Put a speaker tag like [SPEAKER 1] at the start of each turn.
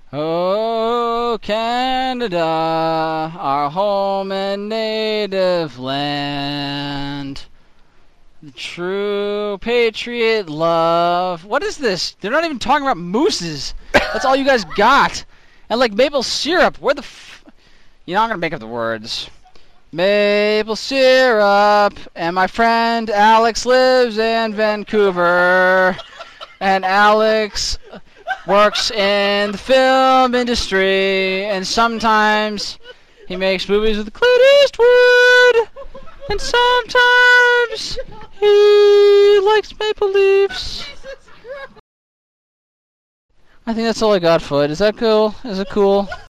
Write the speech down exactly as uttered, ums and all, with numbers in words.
[SPEAKER 1] Oh, Canada, our home and native land. The true patriot love. What is this? They're not even talking about mooses. That's all you guys got. And like maple syrup. Where the f... You know, I'm going to make up the words. Maple syrup. And my friend Alex lives in Vancouver. And Alex works in the film industry. And sometimes he makes movies with Clint Eastwood. And sometimes he likes Maple Leafs. I think that's all I got, Foot. Is that cool? Is it cool?